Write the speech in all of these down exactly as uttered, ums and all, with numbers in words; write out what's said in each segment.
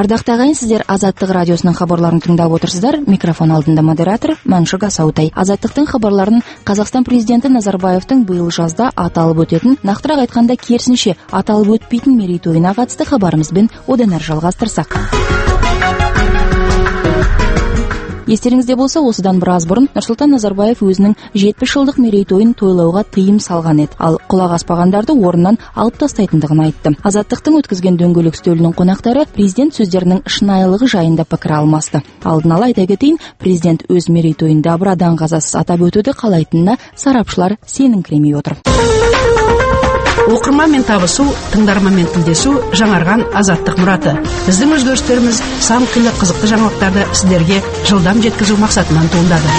Ардакты агайын, сиздер Азаттык радиосунун кабарларын тыңдап отурсуздар. Микрофон алдында модератор Маншук Асаутай. Азаттыктын кабарларын Казакстан президенти Назарбаевдин быйыл жазда аталып өтөтүн, нактыраак айтканда керисинче аталып өтпөйтүн мерейтоюна катысты кабарыбызбен одан ары жалгастырсак. Естериңизде болса, осыдан бир аз бурун Нурсултан Назарбаев өзүнүн жетимиш жылдык мерейтоюн тойлоого тыйым салган эди. Ал кулак аспагандарды ордунан алып тастайтындыгын айтты. Азаттыктын өткөзгөн дөңгөлөк стөлүнүн конактары президент сөздөрүнүн шынайылыгы жайында пикир алмасты. Алдын ала айта кетейин, президент өз мерейтоюн дабырадан казасыз атап өтүүдү каалайтынына сарапчылар сенинкиремей отур. Окурман мен табысуу, тыңдарман мен тилдесүү жаңарган азаттык мураты. Биздин өзгөрүштөрүбүз сан кыйлы кызыктуу жаңылыктарды сиздерге жылдам жеткизүү максатынан туурдады.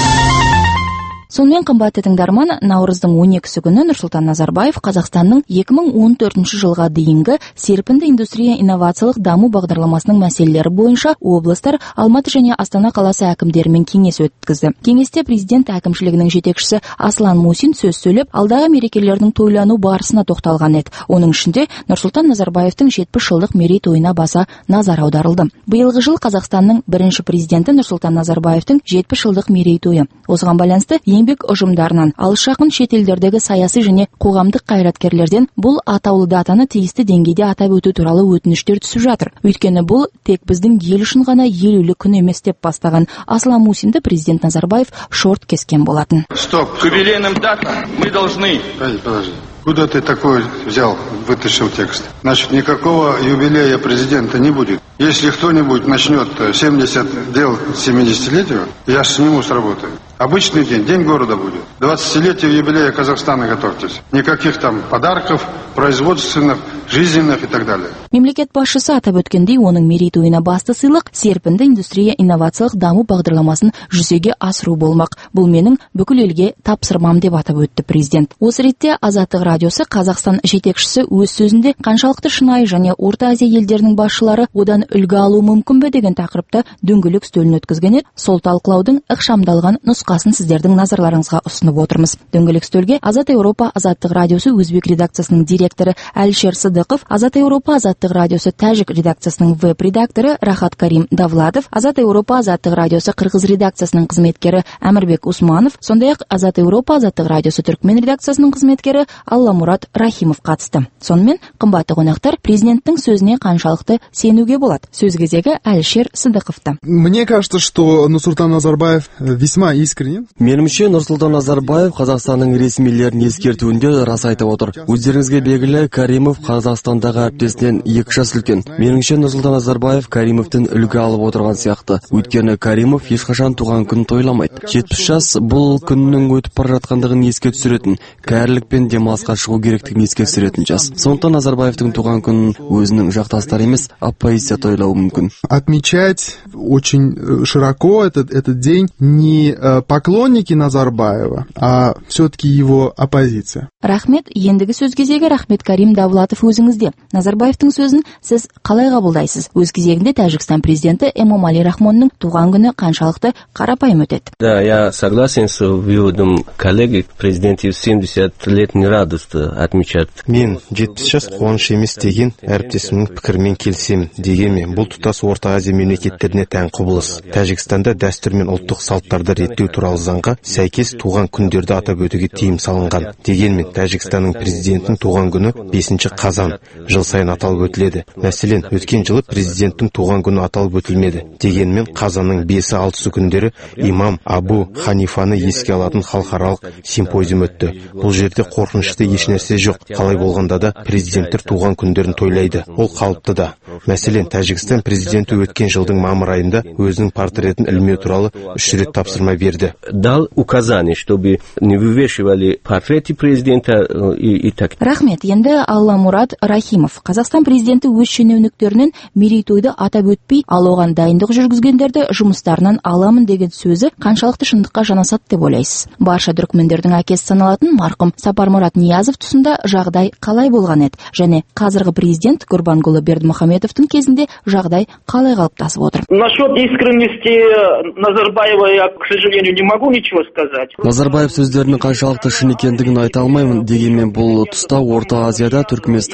Сонымен кымбатты тыңдарман, Наурыздын он экиси күнү Нурсултан Назарбаев Казакстандын эки миң он төртүнчү жылга дейинги серпинди индустрия инновациялык дамуу багдарламасынын маселелери боюнча областтар, Алматы жана Астана каласы акимдери менен кеңеш өткөздү. Кеңеште президент акимчилигинин жетекчиси Аслан Мусин сөз сөйлөп, алдагы мерекелердин тойлануу барысына токтолгон эди. Онун ичинде Нурсултан Назарбаевдин жетимиш жылдык мерейтоюна баса назар аударылды. Быйылгы жыл Казакстандын биринчи президенти Нурсултан Назарбаевдин жетимиш жылдык мерейтою. Осуга байланыштуу еңбек ұжымдарынан, алыс жакын шет элдердеги саясий және коомдук кайраткерлерден бул атаулуу датаны тийиштүү деңгейде атап өтүү тууралуу өтүнүчтөр түшүп жатыр. Өйткөнү бул тек биздин ел үчүн гана элүүлүк күн эмес деп бастаган Аслан Мусинди президент Назарбаев шорт кескен болатын. Стоп, к юбилейным датам мы должны... Подожди. Куда ты такой взял, вытащил текст? Значит, никакого юбилея президента не будет. Если кто-нибудь начнет семьдесят дел семидесятилетию, я сниму с работы. Обычный день, день города будет. двадцатилетию юбилея Казахстана готовьтесь. Никаких там подарков, производственных, жизненных и так далее. Мемлекет башчысы атап өткөндөй, онун мерейтоюна басты сыйлык серпинди индустрия инновациялык дамуу багдарламасын жүзөгө асыруу болмак. Бул менин бүкүл элге тапсырмам деп атап өттү президент. Осы ретте Азаттык радиосу Казакстан жетекчиси өз сөзүндө канчалыкты шынайы жана Орто Азия элдеринин башчылары одан үлгү алуу мүмкүнбү деген такырыпта дөңгөлөк стөлүн өткөзгөн эди. Сол талкылаудун ыкшамдалган нускасын сиздердин назарларыңызга сунуп отурмуз. Дөңгөлөк стөлгө Азат Европа Азаттык радиосу өзбек редакциясынын директору Алишер Сыдыков, Азат Европа Азаттык радиосу Тажик редакциясынын веб-редактору Рахат Карим Давладов, Азат Европа Азаттык радиосу Кыргыз редакциясынын кызметкери Амирбек Усманов, сондай-ак Азат Европа Азаттык радиосу Түркмен редакциясынын кызметкери Алламурат Рахимов катышты. Сонымен кымбатты конактар, президенттин сөзүнө канчалыкты сенүүгө болот? Сөз кезеги Алишер Сыдыковдо. Мне кажется, что Нурсултан Назарбаев весьма искренен. Менимче, Нурсултан Назарбаев Казакстандын ресмийлерин эскертүүндө рас айтып отур. Өздөрүңүзгө белгилүү, Каримов Казакстандагы аптесинен эки жаш үлкөн. Менимче, Нурсултан Назарбаев Каримовдун үлгү алып отурган сыяктуу. Өйткөнү Каримов эч качан тууган күн тойламайт. жетимиш жаш бул күннүн өтүп бара жаткандыгын эске түшүрөтүн, кайрылык менен демалыска чыгуу керектигин эске түшүрөтүн жас. Сондуктан Назарбаевдин тууган күнүн өзүнүн жакташтары эмес, оппозиция тойлоо мүмкүн. Отмечать очень широко этот этот день не поклонники Назарбаева, а все-таки его оппозиция. Рахмет, ендиги сөз кезеги Рахмет Карим Давлатов өзүңүздө. Назарбаевдин сөзүн сиз калай кабылдайсыз? Өз кезегинде Тажикстан президенти Эмомали Рахмондун тууган күнү канчалыкты карапайым өтөт? Да, я согласен с выводом коллеги. Президент семьдесят лет не радость отмечать. Мен жетимиш жаш кубаныч эмес деген әріптесімнің пікірмен келісемін. Дегенмен, бұл тұтас Орта Азия мемлекеттеріне тән құбылыс. Тәжікстанда дәстүр мен ұлттық салттарды реттеу туралы заңға сәйкес туған күндерді атап өтуге тыйым салынған. Дегенмен, Тәжікстанның президентінің туған күні бесінші қазан жыл сайын аталып өтіледі. Мәселен, өткен жылы президенттің туған күні аталып өтілмеді. Дегенмен, қазанның бесі алтысы күндері имам Абу Ханифаны еске алатын халықаралық симпозиум өтті. Бұл жерде қорқынышты еш нәрсе жоқ. Қалай болғанда да президенттер туған күндерін тойлайды. Ол қалыпты да. Мәселен, Тәжікстан президенті өткен жылдың мамыр айында өзінің портретін ілмеу туралы үш рет тапсырма берді. Дал указание, чтобы не вывешивали портреты президента и, и так. Рахмет, енді Алламурат Рахимов. Казакстан президенті өз шенеуніктерінен мерейтойды атап өтпей, ал оған дайындық жүргізгендерді жұмыстарынан аламын деген сөзі қаншалықты шындыққа жанасат деп ойлайсыз? Барша түркмендердің әкесі саналатын марқұм Сапармурат Ниязов тұсында жағдай қалай болған еді? Және қазіргі президент Гурбангулы Бердімұхамедовтың кезінде жағдай қалай қалыптасып отыр? Насчет искренности Назарбаева я, к сожалению, не могу ничего сказать. Назарбаев сөздерінің қаншалықты шын екендігін айта алмаймын. Дегенмен бұл тұста Орта Азияда Түркменстан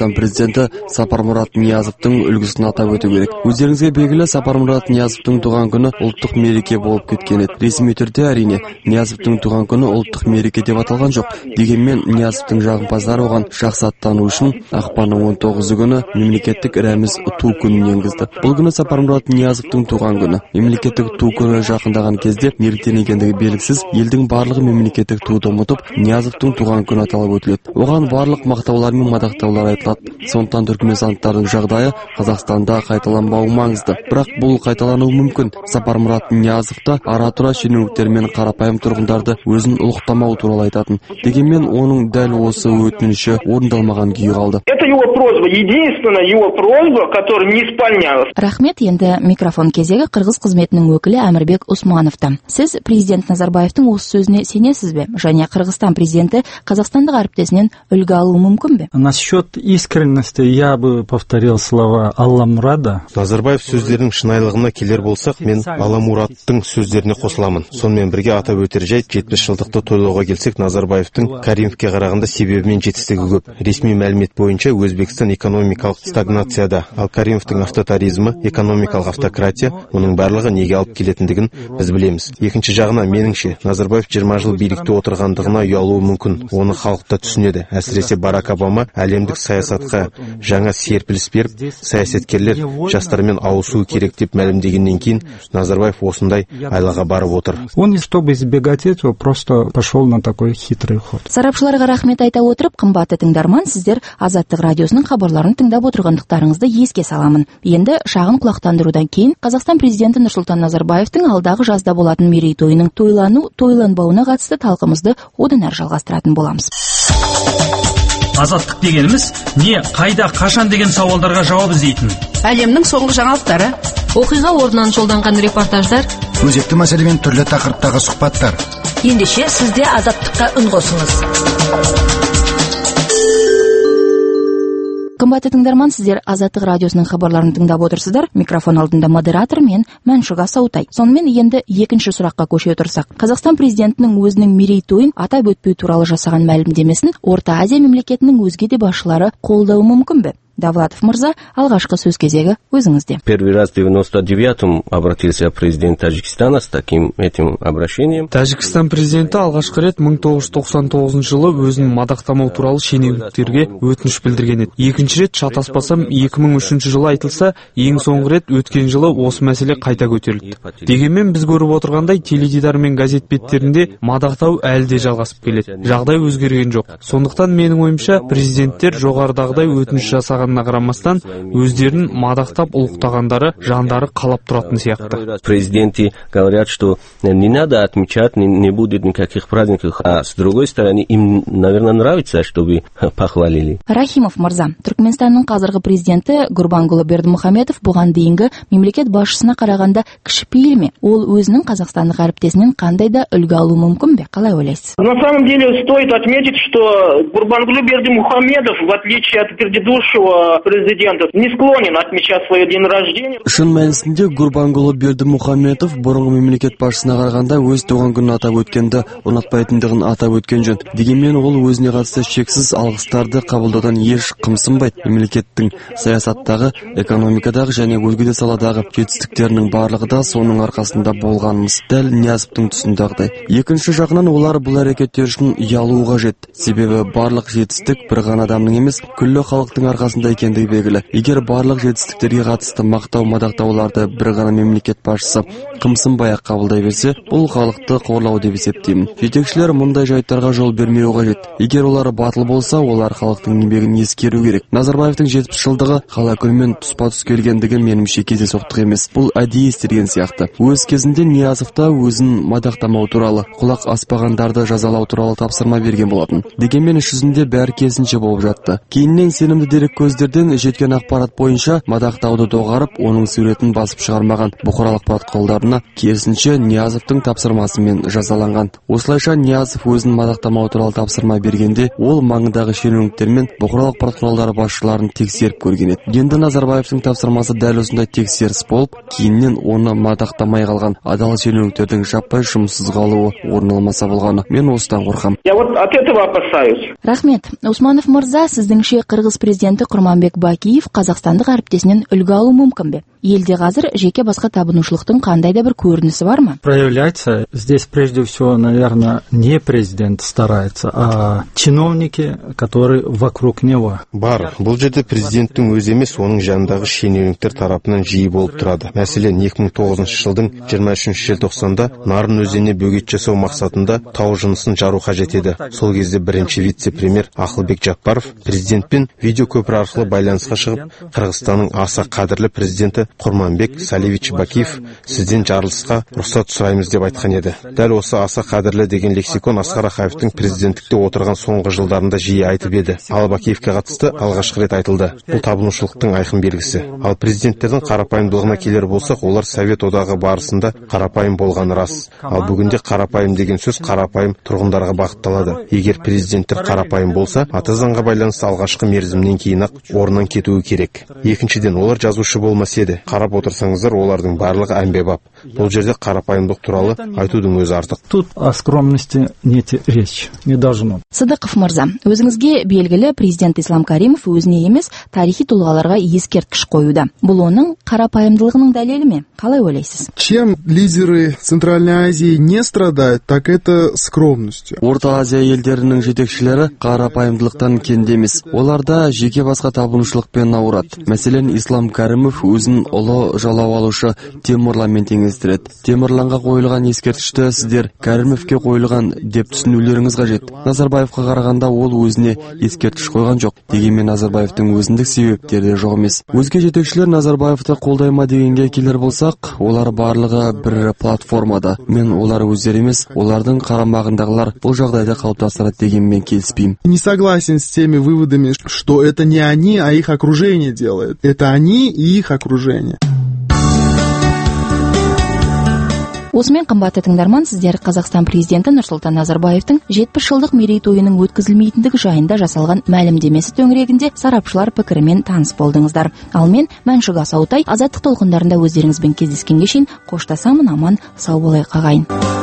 Қазақстан президенті Сапармұрат Ниязовтың үлгісін атап өту керек. Өздеріңізге белгілі, Сапармұрат Ниязовтың туған күні ұлттық мереке болып кеткен еді. Ресми түрде әрине Ниязовтың туған күні ұлттық мереке деп аталған жоқ. Дегенмен Ниязовтың жағымпаздары оған жақсы аттану үшін ақпанның он тоғызы күні мемлекеттік рәміз ту күнін енгізді. Бұл күні Сапармұрат Ниязовтың туған күні. Мемлекеттік ту күні жақындаған кезде неліктен екендігі белгісіз, елдің барлығы мемлекеттік туды ұмытып, Ниязовтың туған күні аталып өтіледі. Оған барлық мақтаулар мен мадақтаулар айтылады. Сондықтан түркменстандықтардың жағдайы Қазақстанда қайталанбауы маңызды. Бірақ бұл қайталануы мүмкін. Сапармұрат Ниязов та ара-тұра шенеуніктер мен қарапайым тұрғындарды өзін ұлықтамау туралы айтатын. Дегенмен оның дәл осы өтініші орындалмаған күйі қалды. Это его просьба, единственная его просьба, которая не исполнялась. Рахмет. Енді микрофон кезегі қырғыз қызметінің өкілі Әмірбек Усмановта. Сіз президент Назарбаевтың осы сөзіне сенесіз бе? Және Қырғызстан президенті қазақстандық әріптесінен үлгі алуы мүмкін бе? Насчет искренности я бы повторил слова Алламурада. Назарбаев сөздерінің шынайылығына келер болсақ, мен Алламураттың сөздеріне қосыламын. Сонымен бірге атап өтер жайт, жетпіс жылдықты тойлауға келсек, Назарбаевтың Каримовке қарағанда себебі мен жетістігі көп. Ресми мәлімет бойынша Өзбекстан экономикалық стагнацияда, ал Каримовтың автотаризмі, экономикалық автократия, оның барлығы неге алып келетіндігін біз білеміз. Екінші жағынан меніңше, Назарбаев жиырма жыл билікте отырғандығына ұялуы мүмкін. Оны халық та түсінеді. Әсіресе Барак Обама әлемдік саясатқа жаңа серпіліс беріп, саясаткерлер жастармен ауысуы керек деп мәлімдегеннен кейін Назарбаев осындай айлаға барып отыр. Он, чтобы избегать этого, просто пошел на такой хитрый ход. Сарапшыларға рахмет айта отырып, қымбатты тыңдарман, сіздер Азаттық радиосының хабарларын тыңдап отырғандықтарыңызды еске саламын. Енді шағын құлақтандырудан кейін Қазақстан президенті Нұрсұлтан Назарбаевтың алдағы жазда болатын мерейтойының тойлану, тойланбауына қатысты талқымызды одан әрі жалғастыратын боламыз. Азаттық дегеніміз не, қайда, қашан деген сауалдарға жауап іздейтін. Әлемнің соңғы жаңалықтары, оқиға орнынан жолданған репортаждар, өзекті мәселемен түрлі тақырыптағы сұхбаттар. Ендеше сізде Азаттыққа үн қосыңыз. Қымбатты тыңдарман, сіздер Азаттық радиосының хабарларын тыңдап отырсыздар. Микрофон алдында модератор мен Мәншүк Асаутай. Сонымен енді екінші сұраққа көше отырсақ. Қазақстан президентінің өзінің мерейтойын атап өтпеу туралы жасаған мәлімдемесін Орта Азия мемлекетінің өзге де басшылары қолдауы мүмкін бе? Давлатов мырза, алғашқы сөз кезегі өзіңізде. Первый раз в девяносто девятом обратился президент Таджикистана с таким этим обращением. Тәжікстан президенті алғашқы рет мың тоғыз жүз тоқсан тоғызыншы жылы өзін мадақтамау туралы шенеуніктерге өтініш білдірген еді. Екінші рет шатаспасам екі мың үшінші жылы айтылса, ең соңғы рет өткен жылы осы мәселе қайта көтерілді. Дегенмен біз көріп отырғандай теледидар мен газет беттерінде мадақтау әлі де жалғасып келеді. Жағдай өзгерген жоқ. Сондықтан менің ойымша президенттер жоғарыдағыдай өтініш жасаған қарамастан өздерін мадақтап ұлықтағандары жандары қалап тұратын сияқты. Президенты говорят, что не надо отмечать, не, не будет никаких праздников, а с другой стороны им, наверное, нравится, чтобы похвалили. Рахимов мырза, Түркменстанның қазіргі президенті Гурбангулы Бердімұхамедов бұған дейінгі мемлекет басшысына қарағанда кішіпейіл ме? Ол өзінің қазақстандық әріптесінен қандай да үлгі алуы мүмкін бе? Қалай ойлайсыз? На самом деле стоит отметить, что Гурбангулы Бердімұхамедов, в отличие от предыдущего президента, не склонен отмечать свой день рождения. Шын мәнісінде Гурбангулы Бердімұхамедов бұрынғы мемлекет басшысына қарағанда өз туған күнін атап өткенді ұнатпайтындығын атап өткен жөн. Дегенмен ол өзіне қатысты шексіз алғыстарды қабылдаудан еш қымсынбайды. Мемлекеттің саясаттағы, экономикадағы және өзге де саладағы жетістіктерінің барлығы да соның арқасында болғанымыз дәл Ниязовтың тұсындағыдай. Екінші жағынан олар бұл әрекеттер үшін ұялуы қажет. Себебі барлық жетістік бір ғана адамның емес, күллі халықтың арқасында екендігі белгілі. Егер барлық жетістіктерге қатысты мақтау мадақтауларды бір ғана мемлекет басшысы қымсынбай-ақ қабылдай берсе, бұл халықты қорлау деп есептеймін. Жетекшілер мұндай жайттарға жол бермеуі қажет. Егер олар батыл болса, олар халықтың еңбегін ескеру керек. Назарбаевтың жетпіс жылдығы қала күнімен тұспа-тұс келгендігі меніңше кездейсоқтық емес. Бұл әдейі істелген сияқты. Өз кезінде Ниязов та өзін мадақтамау туралы, құлақ аспағандарды жазалау туралы тапсырма берген болатын. Дегенмен іс жүзінде бәрі керісінше болып жатты. Кейіннен сенімді дерек көздерден жеткен ақпарат бойынша мадақтауды доғарып, оның суретін басып шығармаған бұқаралық ақпарат құралдарына керісінше Ниязовтың тапсырмасымен жазаланған. Осылайша Ниязов өзін мадақтамау туралы тапсырма бергенде, ол маңындағы шенеуніктер мен бұқаралық ақпарат құралдары басшыларын тексеріп көрген еді. Енді Назарбаевтың тапсырмасы дәл осындай тексеріс болып, кейіннен оны мадақтамай қалған адал шенеуніктердің жаппай жұмыссыз қалуы орын алмаса болғаны. Мен осыдан қорқам. Я вот от этого опасаюсь. Рахмет. Усманов мырза, сіздіңше Қырғыз президенті Құрманбек Бакиев қазақстандық әріптесінен үлгі алу мүмкін бе? Елде қазір жеке басқа табынушылықтың қандай да бір көрінісі бар ма? Проявляется. Здесь прежде всего, наверное, не президент старается, а чиновники, которые вокруг него. Бар. Бұл жерде президенттің өзі емес, оның жанындағы шенеуніктер тарапынан жиі болып тұрады. Мәселен, екі мың тоғызыншы жылдың жиырма үшінші желтоқсанда Нарын өзеніне бөгет жасау мақсатында тау жынысын жару қажет еді. Сол кезде бірінші вице-премьер Ақылбек Жаппаров президентпен видеокөпір арқылы байланысқа шығып, Қырғызстанның аса қадірлі президенті Құрманбек Салевич Бакиев сізден жарылысқа рұқсат сұраймыз деп айтқан еді. Дәл осы аса қадірлі деген лексикон Асқар Ақаевтың президенттікте отырған соңғы жылдарында жиі айтып еді. Ал Бакиевке қатысты алғашқы рет айтылды. Бұл табынушылықтың айқын белгісі. Ал президенттердің қарапайымдылығына келер болсақ, олар Совет одағы барысында қарапайым болғаны рас. Ал бүгінде қарапайым деген сөз қарапайым тұрғындарға бағытталады. Егер президенттер қарапайым болса, ата заңға байланысты алғашқы мерзімнен кейін-ақ орнынан кетуі керек. Екіншіден, олар жазушы болмас еді. Қарап отырсаңыздар, олардың барлығы әмбебап. Бұл жерде қарапайымдылық туралы айтудың өзі артық. Тут о скромности нет речи, не должно. Сыдықов мырза, өзіңізге белгілі президент Ислам Каримов өзіне емес тарихи тұлғаларға ескерткіш қоюда. Бұл оның қарапайымдылығының дәлелі ме? Қалай ойлайсыз? Чем лидеры Центральной Азии не страдают, так это скромностью. Орта Азия елдерінің жетекшілері қарапайымдылықтан кенде емес. Оларда жеке басқа табынушылықпен ауырады. Мәселен, Ислам Каримов өзін ұлы жалау алушы Темірланмен теңестіреді. Темірланға қойылған ескерткішті сіздер Каримовке қойылған деп түсінулеріңіз қажет. Назарбаевқа қарағанда ол өзіне ескерткіш қойған жоқ. Дегенмен Назарбаевтың өзіндік себептері жоқ емес. Өзге жетекшілер Назарбаевты қолдайма дегенге келер болсақ, олар барлығы бір платформада. Мен олар өздері емес, олардың қарамағындағылар бұл жағдайды қалыптастырады дегенмен келіспеймін. Не согласен с теми выводами, что это не они, а их окружение делает. Это они и их окружение. Осымен, қымбатты тыңдарман, сіздер Қазақстан президенті Нұрсұлтан Назарбаевтың жетпіс жылдық мерейтойының өткізілмейтіндігі жайында жасалған мәлімдемесі төңірегінде сарапшылар пікірімен таныс болдыңыздар. Ал мен Мәншүк Асаутай, азаттық толқындарында өздеріңізбен кездескенге шейін қоштасамын, аман сау болайық ағайын.